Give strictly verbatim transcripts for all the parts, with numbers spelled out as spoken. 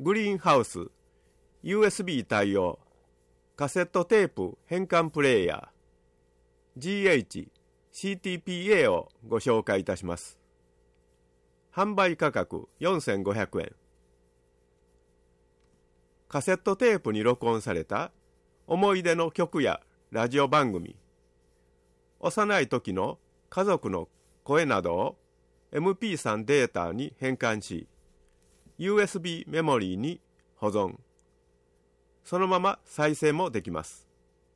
グリーンハウス ユーエスビー 対応カセットテープ変換プレーヤー ジーエイチシーティーピーエー をご紹介いたします。販売価格よんせんごひゃくえん。カセットテープに録音された思い出の曲やラジオ番組、幼い時の家族の声などを エムピースリー データに変換し、ユーエスビー メモリーに保存。そのまま再生もできます。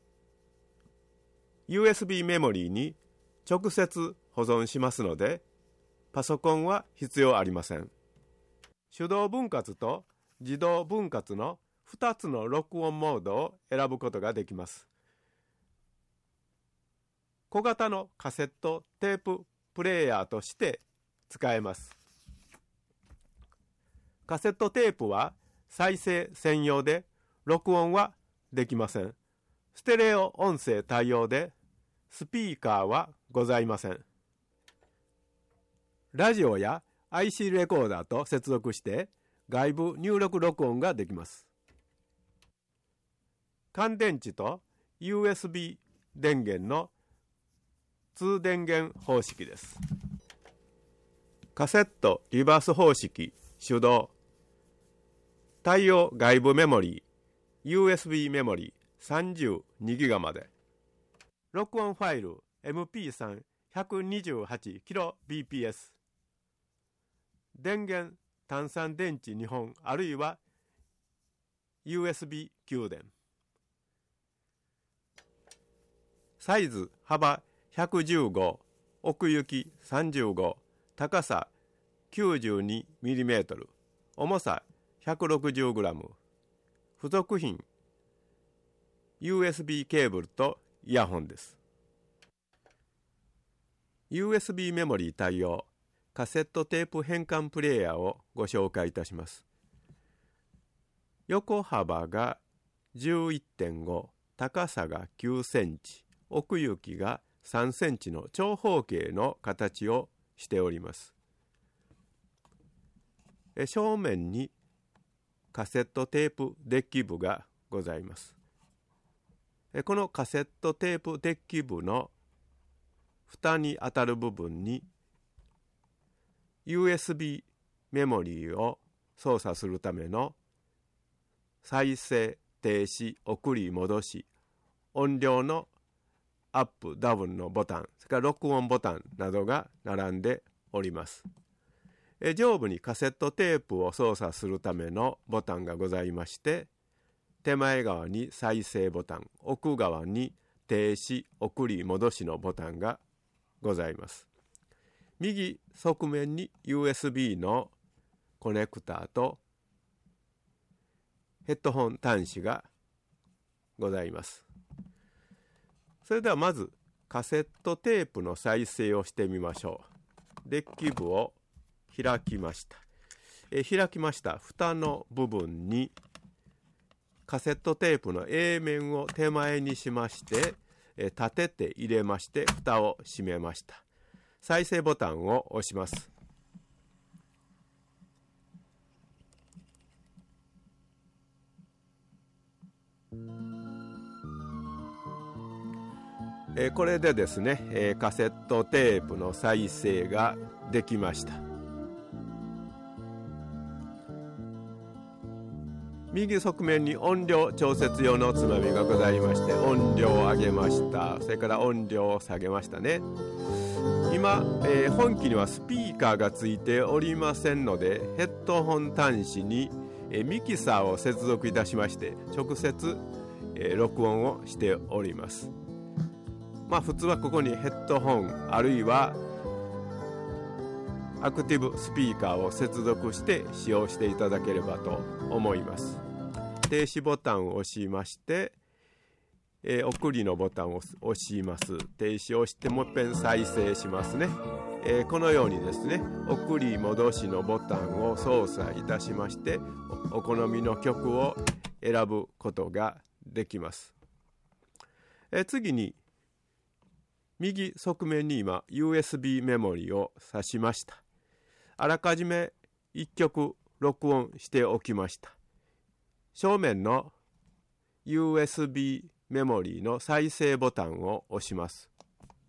ユーエスビー メモリーに直接保存しますので、パソコンは必要ありません。手動分割と自動分割のふたつの録音モードを選ぶことができます。小型のカセットテーププレーヤーとして使えます。カセットテープは再生専用で録音はできません。ステレオ音声対応でスピーカーはございません。ラジオや アイシー レコーダーと接続して外部入力録音ができます。乾電池と ユーエスビー 電源の通電源方式です。カセットリバース方式手動対応外部メモリー ユーエスビー メモリー さんじゅうにギガ まで。録音ファイル エムピースリー ひゃくにじゅうはちキロビーピーエス。 電源単三電池にほんあるいは ユーエスビー 給電。サイズ幅ひゃくじゅうご、奥行きさんじゅうご、高さ きゅうじゅうにミリメートル、重さ ひゃくろくじゅうグラム。付属品 ユーエスビー ケーブルとイヤホンです。ユーエスビー メモリー対応カセットテープ変換プレーヤーをご紹介いたします。横幅が じゅういってんご、高さがきゅうセンチ、奥行きがさんセンチの長方形の形をしております。正面にカセットテープデッキ部がございます。このカセットテープデッキ部の蓋に当たる部分に ユーエスビー メモリーを操作するための再生、停止、送り戻し、音量のアップダウンのボタン、それから録音ボタンなどが並んでおります。え上部にカセットテープを操作するためのボタンがございまして、手前側に再生ボタン、奥側に停止、送り戻しのボタンがございます。右側面に ユーエスビー のコネクターとヘッドホン端子がございます。それではまずカセットテープの再生をしてみましょう。デッキ部を開きました。え開きました蓋の部分にカセットテープの A 面を手前にしまして、え立てて入れまして蓋を閉めました。再生ボタンを押します。えこれでですね、えカセットテープの再生ができました。右側面に音量調節用のつまみがございまして、音量を上げました。それから音量を下げましたね。今、えー、本機にはスピーカーがついておりませんので、ヘッドホン端子に、えー、ミキサーを接続いたしまして直接、えー、録音をしております。まあ普通はここにヘッドホンあるいはアクティブスピーカーを接続して使用していただければと思います。停止ボタンを押しまして、えー、送りのボタンを押します。停止を押してもう一遍再生しますね。えー、このようにですね、送り戻しのボタンを操作いたしまして、お好みの曲を選ぶことができます。えー、次に右側面に今 ユーエスビー メモリを挿しました。あらかじめいっきょく録音しておきました。 正面の ユーエスビー メモリーの再生ボタンを押します。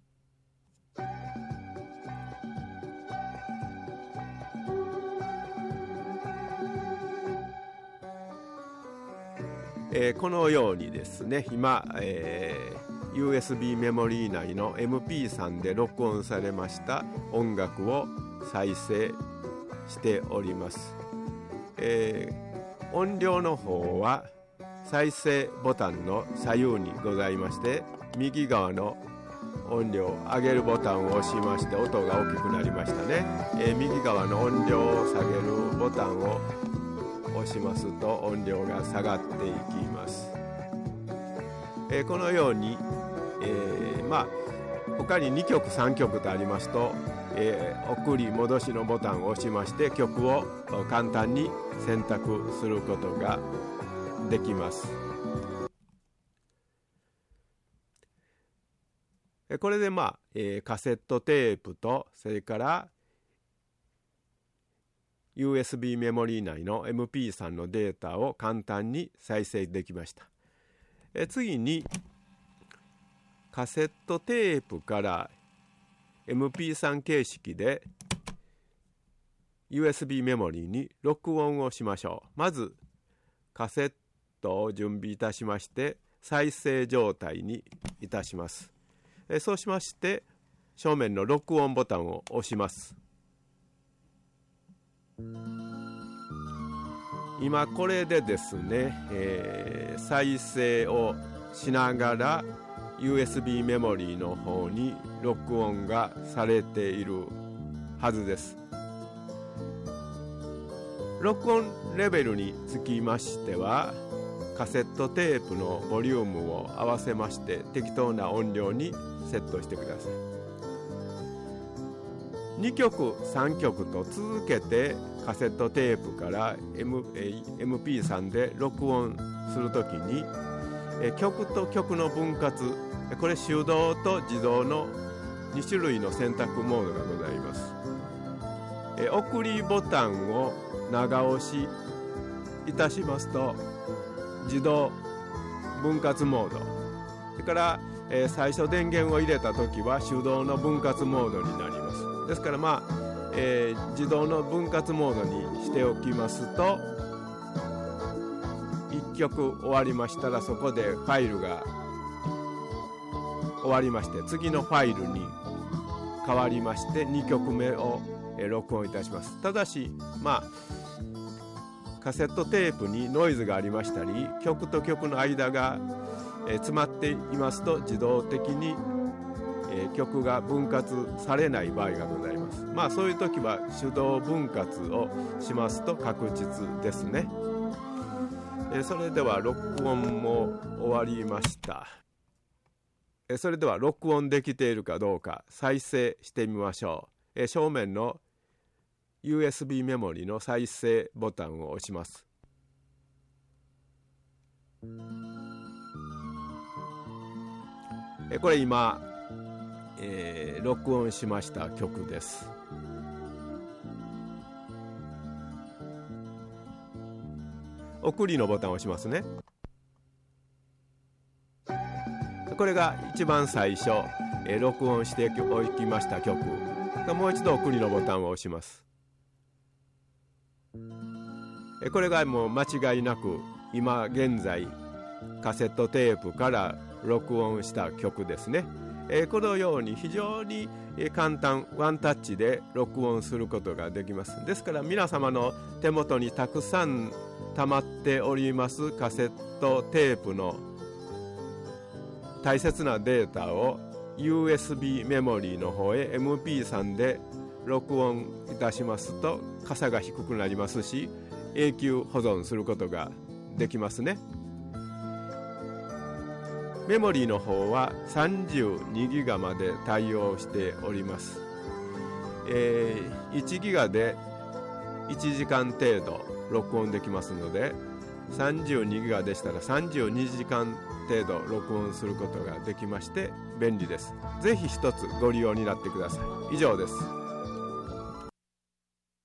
えー、このようにですね、今、えー、ユーエスビー メモリー内の エムピースリー で録音されました音楽を再生しております。えー、音量の方は再生ボタンの左右にございまして、右側の音量上げるボタンを押しまして音が大きくなりましたね。えー、右側の音量を下げるボタンを押しますと音量が下がっていきます。えー、このように、えー、まあ他ににきょくさんきょくとありますと、えー、送り戻しのボタンを押しまして曲を簡単に選択することができます。これでまあ、えー、カセットテープとそれからユーエスビー メモリー内の エムピースリー のデータを簡単に再生できました。え次にカセットテープから エムピースリー 形式で ユーエスビー メモリーに録音をしましょう。まずカセットを準備いたしまして再生状態にいたします。えそうしまして正面の録音ボタンを押します。今これでですね、えー、再生をしながら ユーエスビー メモリーの方に録音がされているはずです。録音レベルにつきましてはカセットテープのボリュームを合わせまして適当な音量にセットしてください。にきょくさんきょくと続けてカセットテープから M エムピースリー で録音するときに曲と曲の分割、これ手動と自動のに種類の選択モードがございます。送りボタンを長押しいたしますと自動分割モード、それから、えー、最初電源を入れた時は手動の分割モードになります。ですからまあ、えー、自動の分割モードにしておきますといっきょく終わりましたらそこでファイルが終わりまして次のファイルに変わりましてにきょくめを、えー、録音いたします。ただしまあカセットテープにノイズがありましたり曲と曲の間が、えー、詰まっていますと自動的に、えー、曲が分割されない場合がございます。まあそういう時は手動分割をしますと確実ですね。えー、それでは録音も終わりました。えー、それでは録音できているかどうか再生してみましょう。えー、正面のユーエスビー メモリの再生ボタンを押します。えこれ今、えー、録音しました曲です。送りのボタンを押しますね。これが一番最初、えー、録音しておきました曲。もう一度送りのボタンを押します。これがもう間違いなく今現在カセットテープから録音した曲ですね。このように非常に簡単ワンタッチで録音することができます。ですから皆様の手元にたくさん溜まっておりますカセットテープの大切なデータを ユーエスビー メモリーの方へ エムピースリー で録音いたしますとかさが低くなりますし永久保存することができますね。メモリーの方はさんじゅうにギガまで対応しております。えー、いちギガでいちじかん程度録音できますのでさんじゅうにギガでしたらさんじゅうにじかん程度録音することができまして便利です。ぜひ一つご利用になってください。以上です。